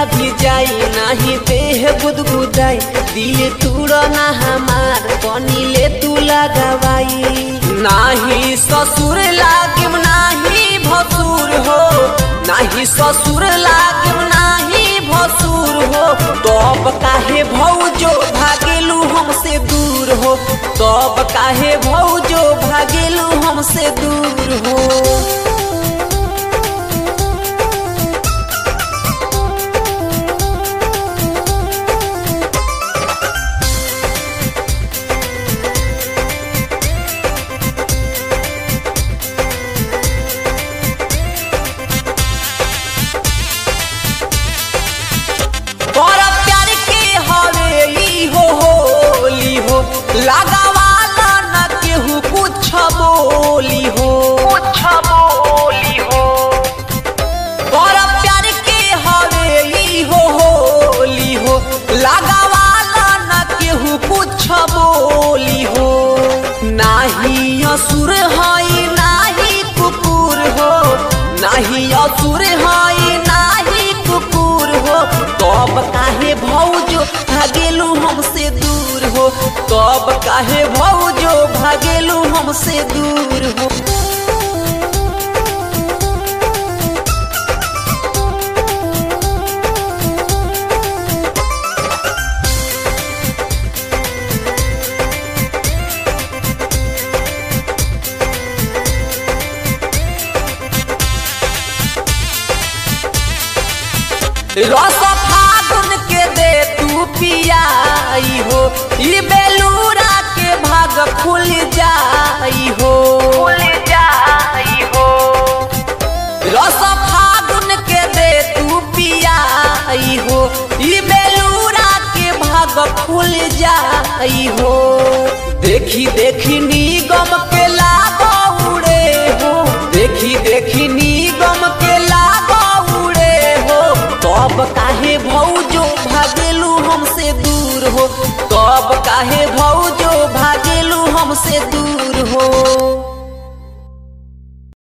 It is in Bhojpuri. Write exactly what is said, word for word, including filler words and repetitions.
भी जाई नहीं देह गुदगुदाई दिल तूड़ा ना हमार पानी ले तू लगावाई नाही ससुर लागिम नाही भसुर हो नाही ससुर लागिम नाही भसुर हो तब काहे भौजो भागेलू हमसे दूर हो तब काहे भौजो भागेलू हमसे दूर हो। लगावाला न केहू कुछ बोली हो कुछ बोली हो बड़ा प्यार के हवे ई हो होली हो लगावाला न केहू कुछ बोली हो नाही असुर हई नाही कुकुर हो नाही असुर हई नाही कुकुर हो तब काहे भौजो भागेलू हमसे दूर हो तब काहे भौजो भागेलू हमसे दूर हो। रस फागुन के दे तू पियाई हो ई बेलूरा के भाग खुल जाई हो खुल जाई हो रस फागुन के दे तू पियाई हो ई बेलूरा के भाग खुल जाई हो देखी देखी निगम के लागो उड़े हो देखी देखी निगम के लागो उड़े हो तब काहे भौजो भागेलू हमसे दूर हो तब काहे भौजो भागेलू हमसे दूर हो।